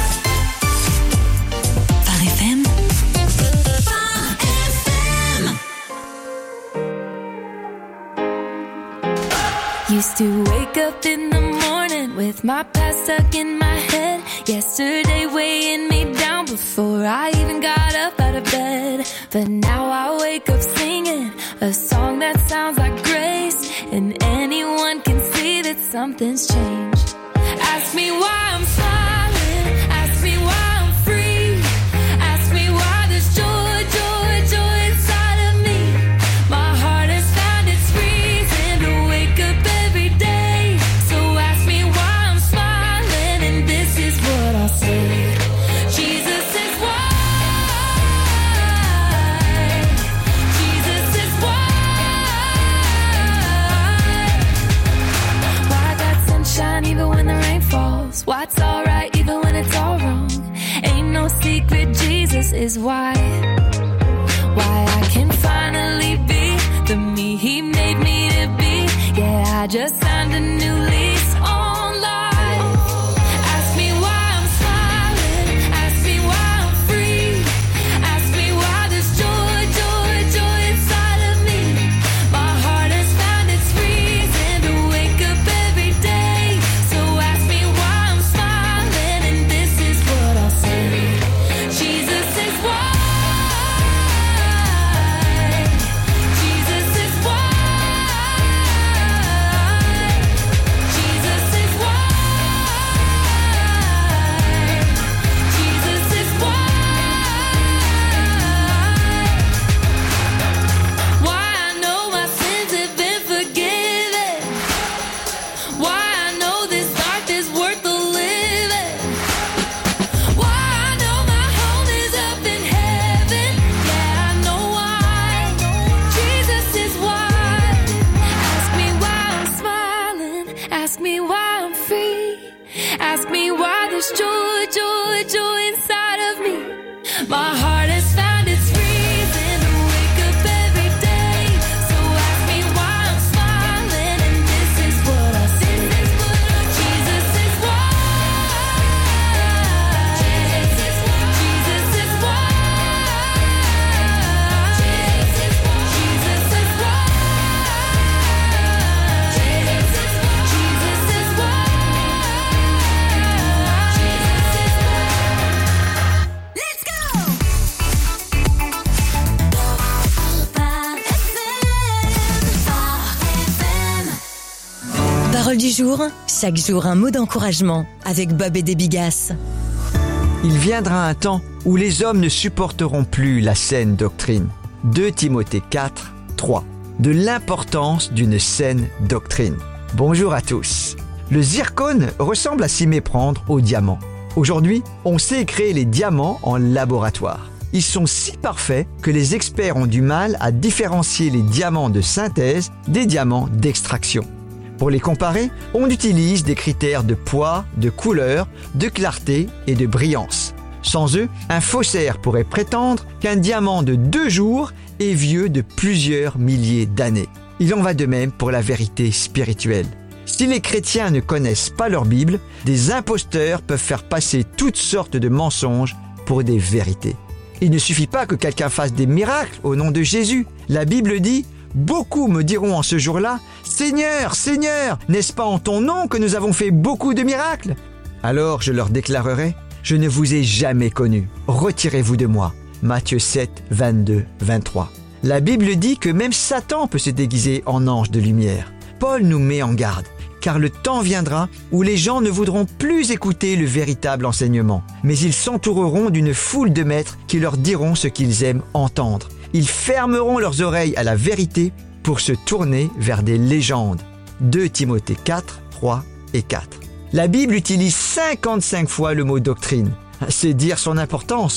Used to wake up in the morning with my past stuck in my head. Yesterday weighing me down before I even got up out of bed. But now I wake up singing a song that sounds like grace. And anyone can see that something's changed. Ask me why I'm smiling. Ask me why I'm free. Ask me why there's joy, joy, joy inside of me. My heart has found its reason to wake up every day. So ask me why I'm smiling, and this is what I'll say. Jesus is why. Jesus is why. Why I got sunshine even when the rain falls. Why it's alright even when it's all wrong. Ain't no secret, Jesus is why. Why I can finally be the me He made me to be. Yeah, I just signed a new lease on life. Ask me why I'm smiling. Ask me why I'm free. Ask me why there's joy, joy, joy inside of me. My heart has found its reason to wake up every day. So ask me why I'm smiling, and this is what I'll say. Jesus is why. Jesus is why. Jesus is why. Jesus is why. Why I know my sins have been forgiven. Why I know this life is worth the living. Why I know my home is up in heaven. Yeah, I know why. Jesus is why. Ask me why I'm smiling. Ask me why I'm free. Ask me why there's joy, joy, joy inside of me. My heart has found its reason to wake up every day. So ask me why I'm smiling, and this is what I say. Jesus is why. Jesus is why. Jesus is why. Jesus is why. Jesus is why. Jesus is why. Jesus is why. Let's go.
Parole du jour, chaque jour un mot d'encouragement avec Bob et des Bigasses.
Il viendra un temps où les hommes ne supporteront plus la saine doctrine. deux Timothée quatre, trois. De l'importance d'une saine doctrine. Bonjour à tous. Le zircone ressemble à s'y méprendre au diamant. Aujourd'hui, on sait créer les diamants en laboratoire. Ils sont si parfaits que les experts ont du mal à différencier les diamants de synthèse des diamants d'extraction. Pour les comparer, on utilise des critères de poids, de couleur, de clarté et de brillance. Sans eux, un faussaire pourrait prétendre qu'un diamant de deux jours est vieux de plusieurs milliers d'années. Il en va de même pour la vérité spirituelle. Si les chrétiens ne connaissent pas leur Bible, des imposteurs peuvent faire passer toutes sortes de mensonges pour des vérités. Il ne suffit pas que quelqu'un fasse des miracles au nom de Jésus. La Bible dit « Beaucoup me diront en ce jour-là, Seigneur, Seigneur, n'est-ce pas en ton nom que nous avons fait beaucoup de miracles ?» Alors je leur déclarerai « Je ne vous ai jamais connu. Retirez-vous de moi. » Matthieu sept, vingt-deux, vingt-trois. La Bible dit que même Satan peut se déguiser en ange de lumière. Paul nous met en garde, car le temps viendra où les gens ne voudront plus écouter le véritable enseignement, mais ils s'entoureront d'une foule de maîtres qui leur diront ce qu'ils aiment entendre. Ils fermeront leurs oreilles à la vérité pour se tourner vers des légendes. deux Timothée quatre, trois et quatre. La Bible utilise cinquante-cinq fois le mot doctrine. C'est dire son importance.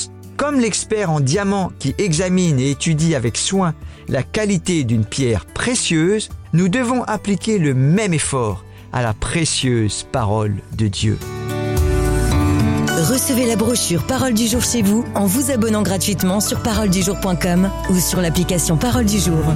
Comme l'expert en diamants qui examine et étudie avec soin la qualité d'une pierre précieuse, nous devons appliquer le même effort à la précieuse parole de Dieu.
Recevez la brochure Parole du jour chez vous en vous abonnant gratuitement sur parole du jour point com ou sur l'application Parole du jour.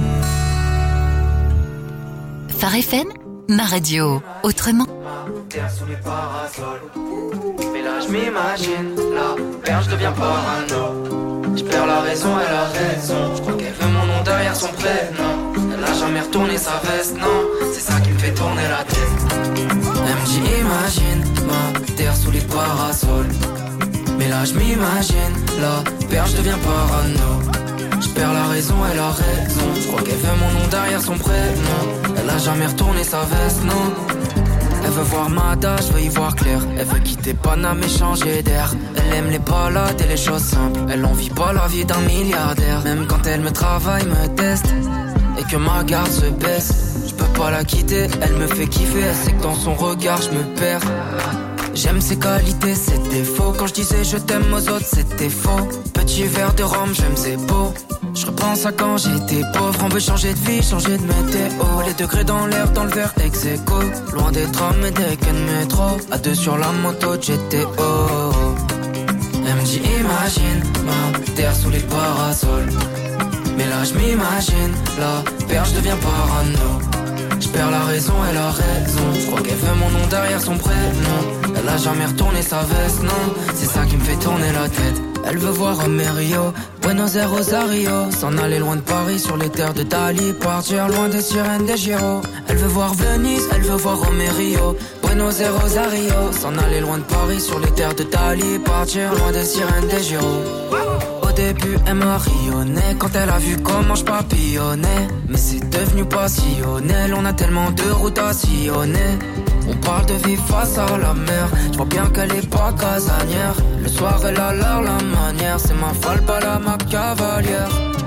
Phare F M, ma radio, autrement.
Sous les parasols. Mais là je m'imagine, la perche devient parano. Je perds la raison et la raison. Je crois qu'elle veut mon nom derrière son prénom. Elle a jamais retourné sa veste, non. C'est ça qui me fait tourner la tête. Elle me dit imagine, ma terre sous les parasols. Mais là je m'imagine, la perche devient parano. Je perds la raison et la raison. Je crois qu'elle veut mon nom derrière son prénom. Elle a jamais retourné sa veste, non. Elle veut voir Mada, je veux y voir clair. Elle veut quitter Paname et changer d'air. Elle aime les balades et les choses simples. Elle en vit pas la vie d'un milliardaire. Même quand elle me travaille, me teste et que ma garde se baisse, je peux pas la quitter, elle me fait kiffer. Elle sait que dans son regard je me perds. J'aime ses qualités, ses défauts. Quand je disais je t'aime aux autres, c'était faux. Petit verre de rhum, j'aime ses beaux. Je repense à quand j'étais pauvre. On veut changer de vie, changer de météo. Les degrés dans l'air, dans le verre ex aequo. Loin des trams et des quais de métro. À deux sur la moto de G T O. Elle me dit imagine, ma terre sous les parasols. Mais là je m'imagine, la perche devient parano. Je perds la raison et la raison. Je crois qu'elle veut mon nom derrière son prénom. Elle a jamais retourné sa veste, non. C'est ça qui me fait tourner la tête. Elle veut voir Rio, Buenos Aires, Rosario. S'en aller loin de Paris sur les terres de Dali. Partir loin des sirènes des Giro. Elle veut voir Venise, elle veut voir Rio, Buenos Aires, Rosario. S'en aller loin de Paris sur les terres de Dali. Partir loin des sirènes des Giro. Au début elle m'a rayonné quand elle a vu comment je papillonnais. Mais c'est devenu passionnel, on a tellement de routes à sillonner. On parle de vivre face à la mer. Je vois bien qu'elle est pas casanière. Le soir elle a l'air la manière. C'est ma folle, pas la ma cavalière.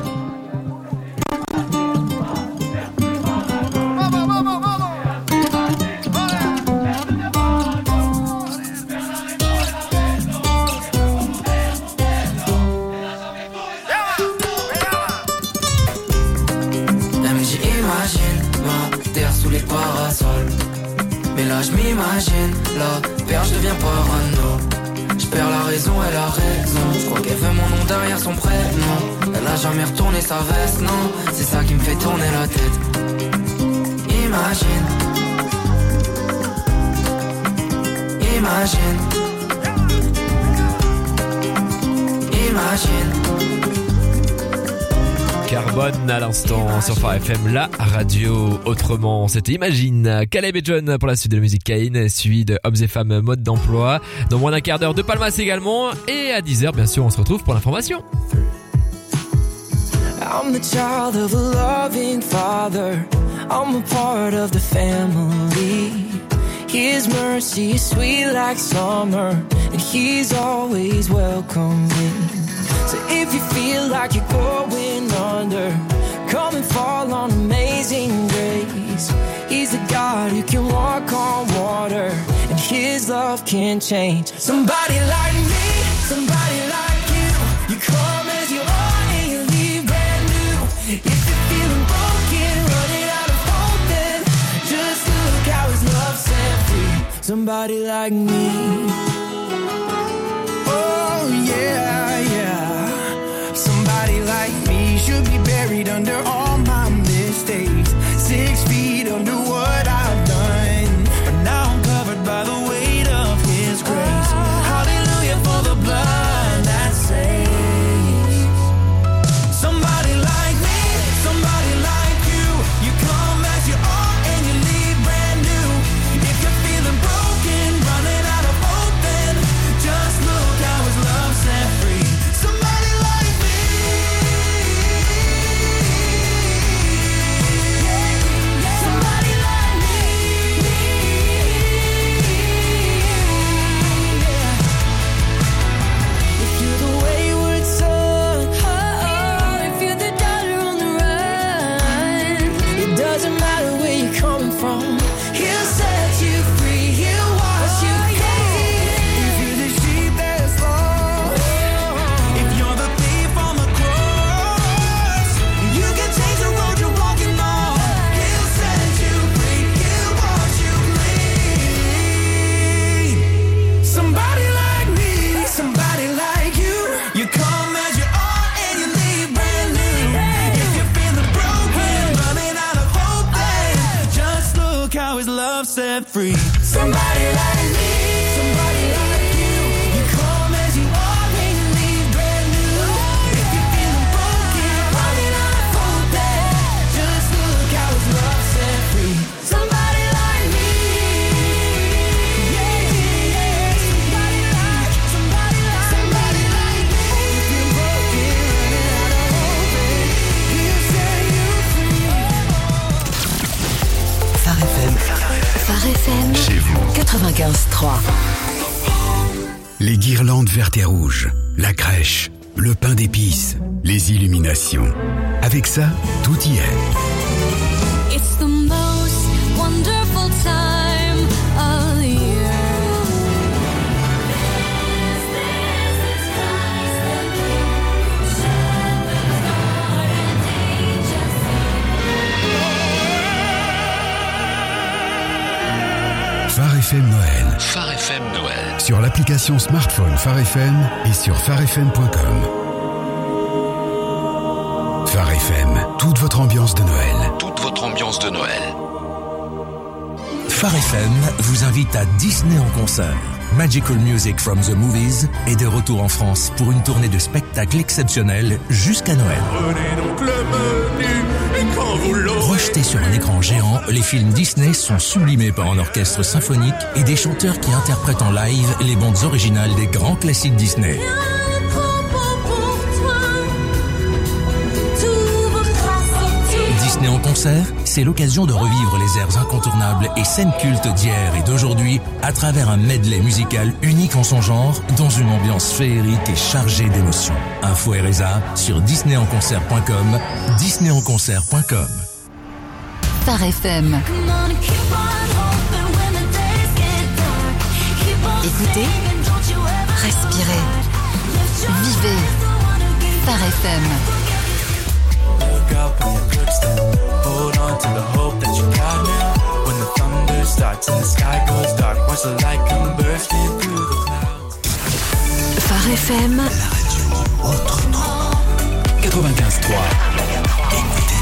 Mais là je m'imagine, la perche devient parano. Je perds la raison et la raison. Je crois qu'elle veut mon nom derrière son prénom. Elle a jamais retourné sa veste, non. C'est ça qui me fait tourner la tête. Imagine, imagine, imagine.
Carbone à l'instant sur Phare F M, la radio autrement. C'était Imagine, Caleb et John pour la suite de la musique Caïn, suivi de Hommes et Femmes mode d'emploi. Dans moins d'un quart d'heure de Palmas également. Et à dix heures, bien sûr, on se retrouve pour l'information.
I'm the child of a loving father. I'm a part of the family. His mercy is sweet like summer, and he's always welcoming. So if you feel like you're going under, come and fall on Amazing Grace. He's the God who can walk on water, and His love can change. Somebody like me, somebody like you. You come as you are and you leave brand new. If you're feeling broken, running out of hope, then just look how His love set free. Somebody like me.
Oh yeah, yeah. Somebody like me should be buried under all my mistakes. Six feet under what I've done, but now I'm covered by the weight of His grace. Hallelujah for the blood that saves. Somebody like me, somebody like you. You come as you are and you leave brand new. If you're feeling broken, running out of hope,
set free. Somebody like me, somebody like you. You come as you are and you leave brand new. If you're feeling broken, running out of hope, then just look how his love set free. Somebody like me, yeah, yeah, yeah. Somebody like, somebody like, somebody like me. If you're broken, running out of hope, then he'll set you free.
Phare F M. Phare F M. Chez vous. quatre-vingt-quinze trois.
Les guirlandes vertes et rouges, la crèche, le pain d'épices, les illuminations. Avec ça, tout y est.
It's the most wonderful time of the year.
Phare F M Noël.
Phare F M Noël.
Sur l'application smartphone Phare F M et sur phare f m point com. Phare F M, toute votre ambiance de Noël.
Toute votre ambiance de Noël.
Phare F M vous invite à Disney en concert. Magical Music from the Movies est de retour en France pour une tournée de spectacles exceptionnels jusqu'à Noël.
Prenez donc le menu et quand vous l'aurez.
Projetés sur un écran géant, les films Disney sont sublimés par un orchestre symphonique et des chanteurs qui interprètent en live les bandes originales des grands classiques Disney. Disney en concert, c'est l'occasion de revivre les airs incontournables et scènes cultes d'hier et d'aujourd'hui à travers un medley musical unique en son genre dans une ambiance féerique et chargée d'émotions. Info R S A sur disney en concert point com, disney en concert point com.
Phare F M. Écoutez, respirez, vivez. Phare F M.
Look up when the clicks down. Hold on to the hope that you got now. When the thunder starts and the sky goes dark, watch the light come bursting through the clouds.
Phare F M.
La radio autrement. quatre-vingt-quinze trois. Écoutez.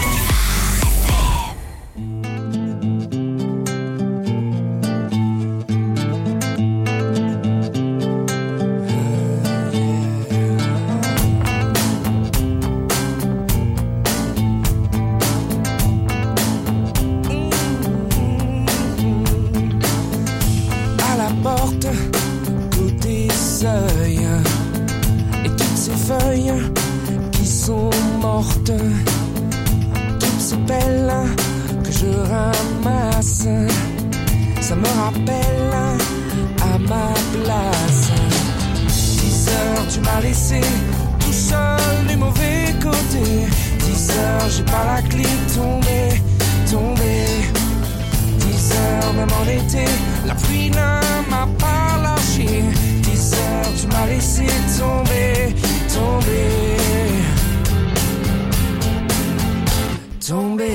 Toutes ces belles que je ramasse, ça me rappelle à ma place. Dix heures tu m'as laissé tout seul du mauvais côté. Dix heures j'ai pas la clé, tombé, tombé. Dix heures même en été, la pluie ne m'a pas lâché. Dix heures tu m'as laissé tomber, tomber. Tomber.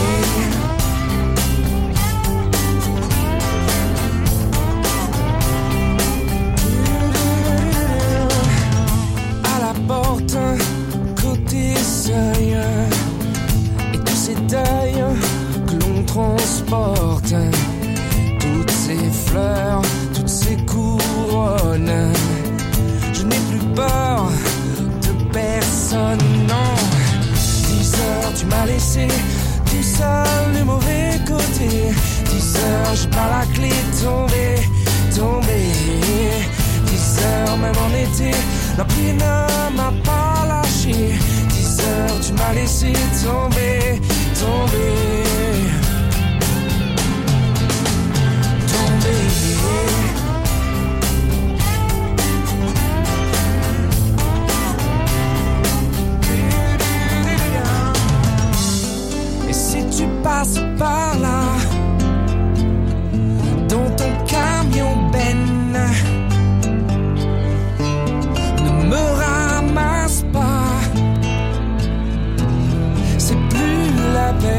À la porte, côté seuil, et tous ces deuils que l'on transporte, toutes ces fleurs, toutes ces couronnes, je n'ai plus peur de personne, non. Tu m'as laissé tout seul du mauvais côté. Dix heures, j'ai pas la clé, tombé, tombé. Dix heures, même en été, la pluie ne m'a pas lâché. Dix heures, tu m'as laissé tomber, tomber. Tomber. Tu passes par là, dans ton camion ben, ne me ramasse pas, c'est plus la peine.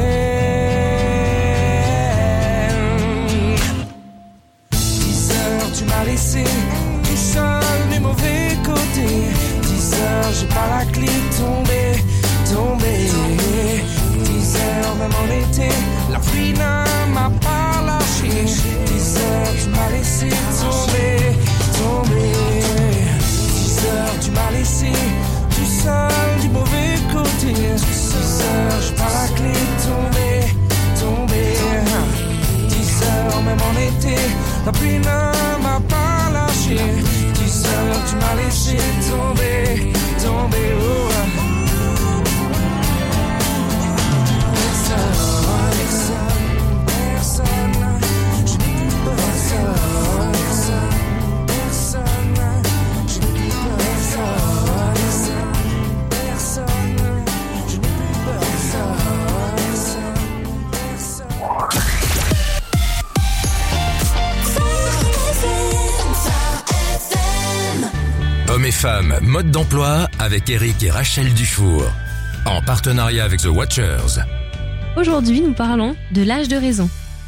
Dix heures tu m'as laissé tout seul du mauvais côté. Dix heures j'ai pas la clé, tombé, tombé. Dix heures même en été, la pluie ne m'a pas lâché.
laissé tomber, tomber. Dix heures, tu m'as laissé tout seul du mauvais côté. Dix heures, j'ai pas la clé, tomber, tomber. Dix heures, même en été, la pluie ne m'a pas lâché. Dix heures, tu m'as laissé tomber, tomber. Oh.
Hommes et femmes, mode d'emploi avec Eric et Rachel Dufour. En partenariat avec The Watchers.
Aujourd'hui, nous parlons de l'âge de raison.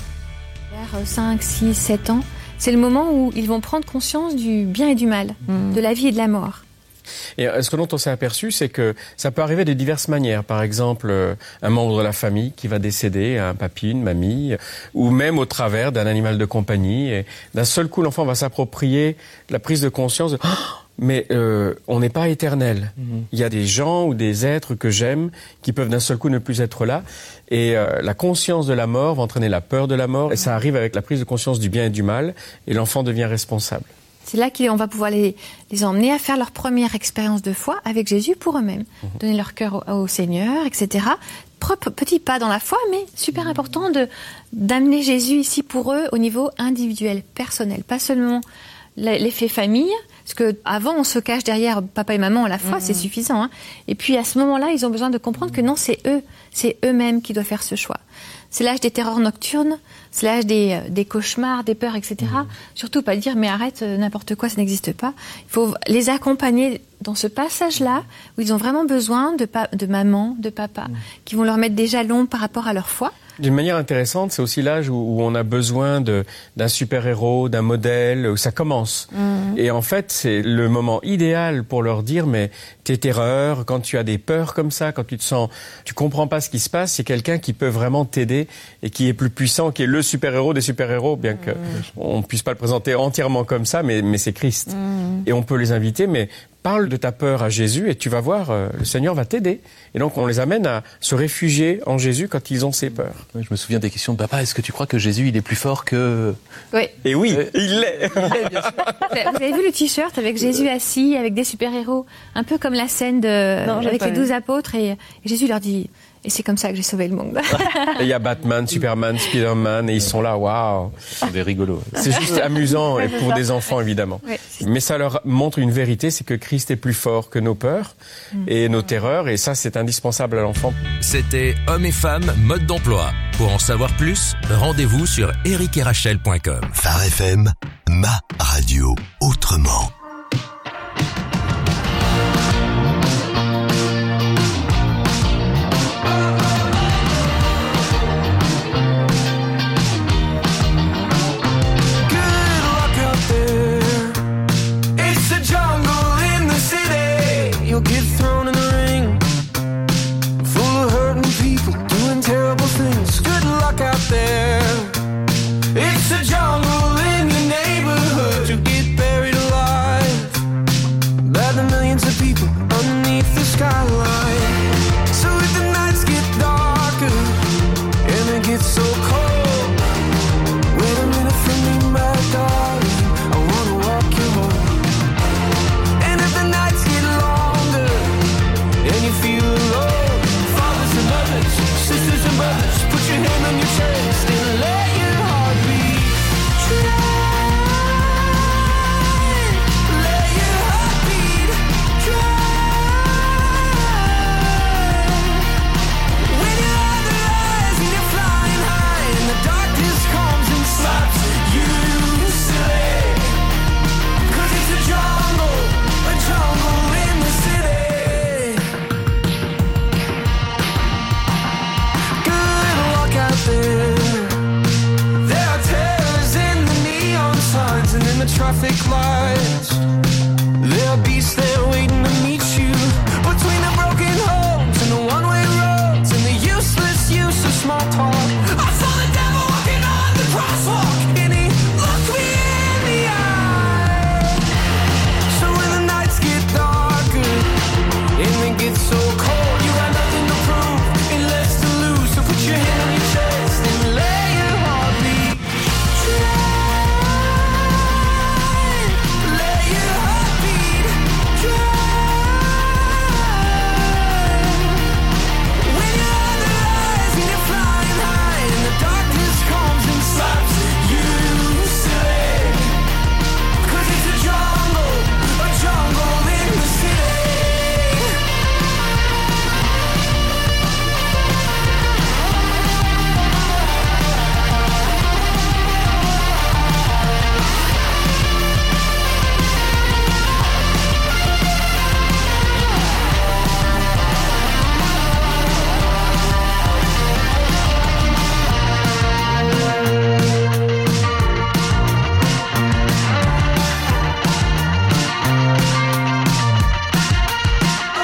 Vers cinq, six, sept ans, c'est le moment où ils vont prendre conscience du bien et du mal, mmh. de la vie et de la mort.
Et ce dont on s'est aperçu, c'est que ça peut arriver de diverses manières. Par exemple, un membre de la famille qui va décéder, un papy, une mamie, ou même au travers d'un animal de compagnie. Et d'un seul coup, l'enfant va s'approprier la prise de conscience de... Oh, mais euh, on n'est pas éternel. Mmh. Il y a des gens ou des êtres que j'aime qui peuvent d'un seul coup ne plus être là. Et euh, la conscience de la mort va entraîner la peur de la mort. Et ça arrive avec la prise de conscience du bien et du mal. Et l'enfant devient responsable.
C'est là qu'on va pouvoir les, les emmener à faire leur première expérience de foi avec Jésus pour eux-mêmes. Mmh. Donner leur cœur au, au Seigneur, et cetera. Propre, petit pas dans la foi, mais super important de, d'amener Jésus ici pour eux au niveau individuel, personnel. Pas seulement l'effet famille, parce que avant on se cache derrière papa et maman à la fois, mmh. c'est suffisant. Hein. Et puis à ce moment-là, ils ont besoin de comprendre que non, c'est eux, c'est eux-mêmes qui doivent faire ce choix. C'est l'âge des terreurs nocturnes, c'est l'âge des, des cauchemars, des peurs, et cetera. Mmh. Surtout pas dire mais arrête, n'importe quoi, ça n'existe pas. Il faut les accompagner dans ce passage-là où ils ont vraiment besoin de, pa- de maman, de papa, mmh. qui vont leur mettre des jalons par rapport à leur foi.
D'une manière intéressante, c'est aussi l'âge où, où on a besoin de, d'un super-héros, d'un modèle, où ça commence. Mmh. Et en fait, c'est le moment idéal pour leur dire, mais tes terreurs, quand tu as des peurs comme ça, quand tu te sens, tu comprends pas ce qui se passe, c'est quelqu'un qui peut vraiment t'aider et qui est plus puissant, qui est le super-héros des super-héros, bien que mmh. on puisse pas le présenter entièrement comme ça, mais, mais c'est Christ. Mmh. Et on peut les inviter, mais parle de ta peur à Jésus et tu vas voir, euh, le Seigneur va t'aider. Et donc on les amène à se réfugier en Jésus quand ils ont ces peurs.
Oui, je me souviens des questions de papa, est-ce que tu crois que Jésus il est plus fort que...
Oui.
Et oui, euh, il l'est.
Il l'est, bien sûr. Vous avez vu le t-shirt avec Jésus assis, avec des super-héros, un peu comme la scène de, non, avec les douze apôtres et, et Jésus leur dit... Et c'est comme ça que j'ai sauvé le monde.
Et il y a Batman, Superman, Spider-Man, et ils sont là, waouh.
Ils sont des rigolos.
C'est juste amusant, et pour des enfants, évidemment. Ouais. Mais ça leur montre une vérité, c'est que Christ est plus fort que nos peurs et nos terreurs, et ça, c'est indispensable à l'enfant.
C'était Hommes et femmes, mode d'emploi. Pour en savoir plus, rendez-vous sur eric et rachel point com.
Phare F M, ma radio autrement.
You'll get through